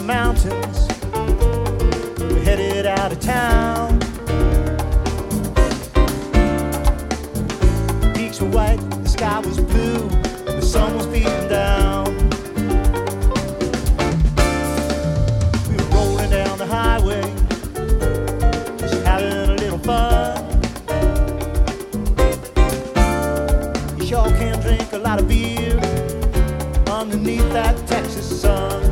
mountains. We're headed out of town. The peaks were white, the sky was blue, and the sun was beating down. We were rolling down the highway, just having a little fun. You sure can drink a lot of beer underneath that Texas sun.